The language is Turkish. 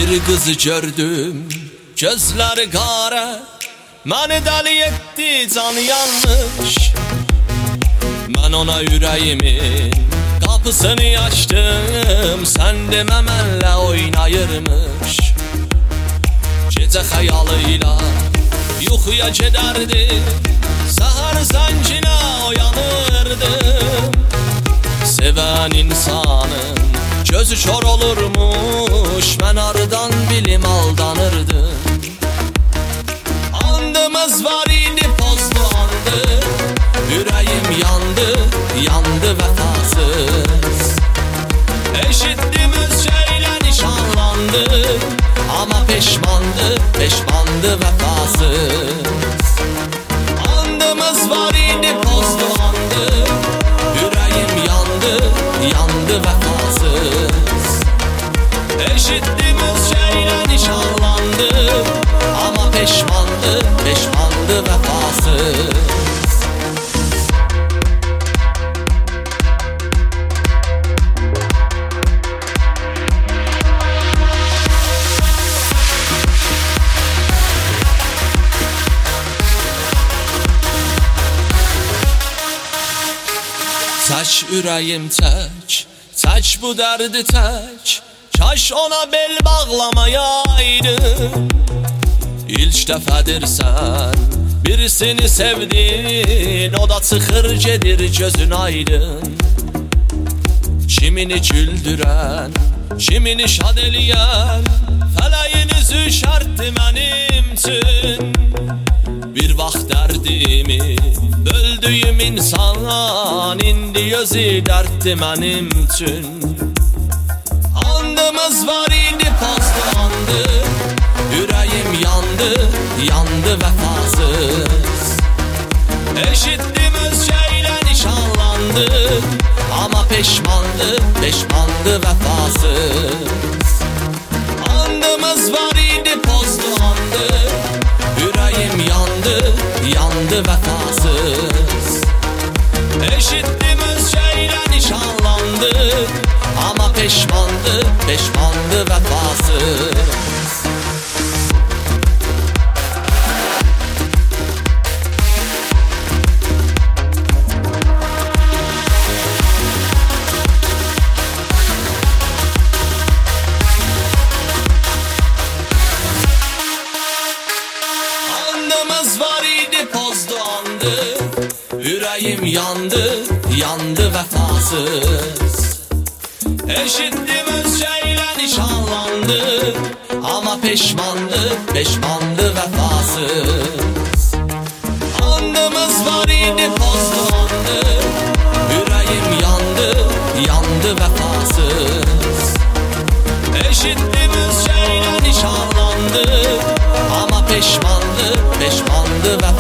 bir kızı gördüm, gözleri kara, beni deli etti, canı yanmış. Ben ona yüreğimin kapısını açtım, sen dememenle oynayırmış. Gece hayalıyla yuxuya gedərdim, səhər zəncinə oyanırdım. Sevən insanın gözü kör olurmuş, mən arıdan bilim aldanırdım. Andımız var idi, pozdu andı, yüreğim yandı, yandı vəfasız. Eşitdimiz şeylə nişanlandı, ama peşmandı, peşmandı vəfasız. Andımız var idi, pozdu andı, yüreğim yandı, yandı vəfasız. Eşitdimiz şeylə nişanlandı, ama peşmandı, peşmandı vəfasız. Tək ürəyim tək, tək bu dərdi tək, kaş ona bel bağlamayaydım. İlk dəfədir sən birisini sevdin, o da çıxır gedir gözün aydın. Kimini güldürən, kimini şad eləyən, fələyin üzü şərtdi mənim üçün. Bir vaxt dərdimi böldüyüm insan, indi özü dərddi mənim üçün. Andımız var idi, pozdu andı, yüreğim yandı, yandı vəfasız. Eşitdimiz şeylə nişanlandı, ama peşmandı, peşmandı vəfasız. Andımız var idi, pozdu andı, yüreğim yandı, yandı vəfasız. Eşitdimiz şeylə nişanlandı, ama peşmandı, peşmandı vəfasız. Yüreğim yandı, yandı vəfasız. Eşitdimiz şeylə nişanlandı, ama peşmandı, peşmandı vəfasız. Andımız var idi, pozdu andı, yüreğim yandı, yandı vəfasız. Eşitdimiz şeylə nişanlandı, ama peşmandı, peşmandı vəfasız.